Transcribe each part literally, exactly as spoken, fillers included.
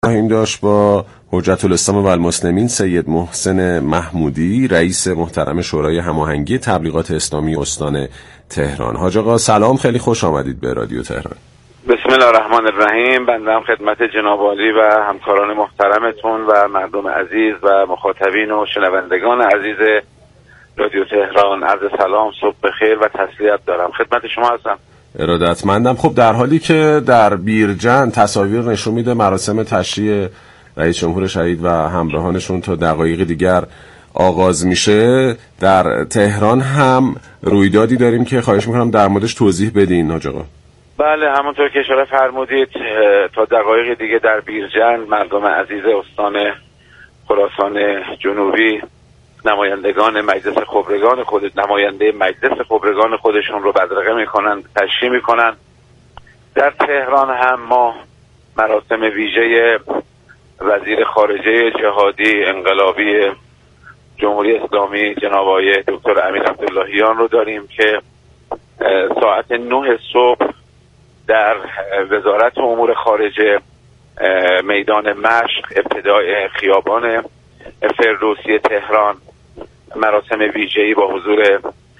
خواهیم داشت با حجت الاسلام و المسلمین سید محسن محمودی، رئیس محترم شورای هماهنگی تبلیغات اسلامی استان تهران. حاج آقا سلام، خیلی خوش آمدید به رادیو تهران. بسم الله الرحمن الرحیم. بنده هم خدمت جناب عالی و همکاران محترمتون و مردم عزیز و مخاطبین و شنوندگان عزیز رادیو تهران عرض سلام، صبح بخیر و تسلیت دارم. خدمت شما هستم. ارادتمندم. خب در حالی که در بیرجند تصاویر نشون میده مراسم تشییع رئیس جمهور شهید و همراهانشون تا دقایق دیگر آغاز میشه، در تهران هم رویدادی داریم که خواهش میکنم در موردش توضیح بدین حاج آقا. بله، همونطور که اشاره فرمودید تا دقایق دیگه در بیرجند مردم عزیز استان خراسان جنوبی نمایندگان مجلس خبرگان خود نماینده مجلس خبرگان خودشون رو بدرقه میکنن، تشییع میکنن. در تهران هم ما مراسم ویژه وزیر خارجه جهادی انقلابی جمهوری اسلامی جناب آقای دکتر امیر عبداللهیان رو داریم که ساعت نه صبح در وزارت امور خارجه میدان مشق ابتدای خیابان فردوسی تهران مراسم ویژه‌ای با حضور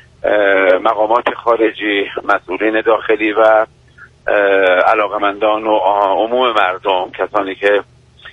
مقامات خارجی، مسئولین داخلی و علاقمندان و عموم مردم، کسانی که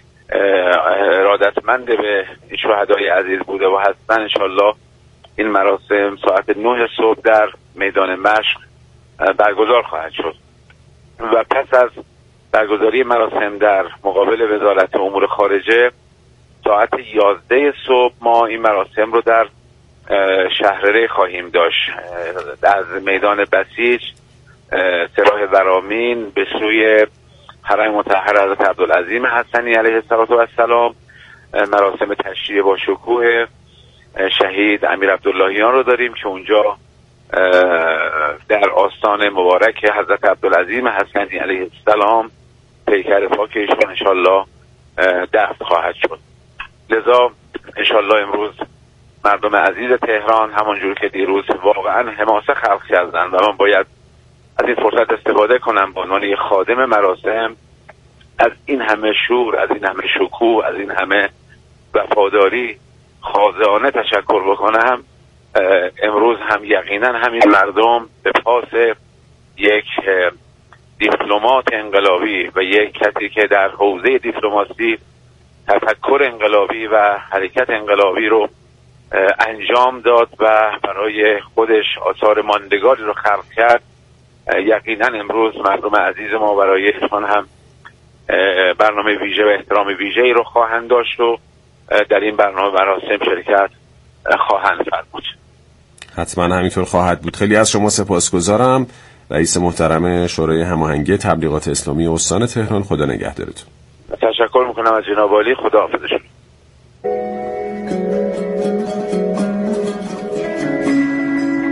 ارادتمند به شهدای عزیز بوده و هستن، انشالله این مراسم ساعت نه صبح در میدان مشق برگزار خواهد شد و پس از برگزاری مراسم در مقابل وزارت امور خارجه ساعت یازده صبح ما این مراسم رو در شهرره خواهیم داشت. از میدان بسیج سراح ورامین به سوی حرم مطهر حضرت عبدالعظیم حسنی علیه السلام مراسم تشییع با شکوه شهید امیر عبداللهیان رو داریم که اونجا در آستان مبارک حضرت عبدالعظیم حسنی علیه السلام پیکر پاک ایشان انشالله دفن خواهد شد. لذا انشالله امروز مردم عزیز تهران همونجور که دیروز واقعا حماسه خلق کردن و من باید از این فرصت استفاده کنم به عنوان یک خادم مراسم از این همه شور، از این همه شکوه، از این همه وفاداری خاضعانه تشکر بکنم. امروز هم یقینا همین مردم به پاس یک دیپلمات انقلابی و یک کسی که در حوزه دیپلماسی تفکر انقلابی و حرکت انقلابی رو انجام داد و برای خودش آثار ماندگاری رو خلق کرد، یقینا امروز مردم عزیز ما برایشان هم برنامه ویژه و احترام ویژه‌ای رو خواهند داشت و در این برنامه مراسم شرکت خواهند فرمود. حتما همینطور خواهد بود. خیلی از شما سپاسگزارم رئیس محترم شورای هماهنگی تبلیغات اسلامی استان تهران. خدا نگهدارتون. تشکر میکنم از جناب عالی. خدا حافظ.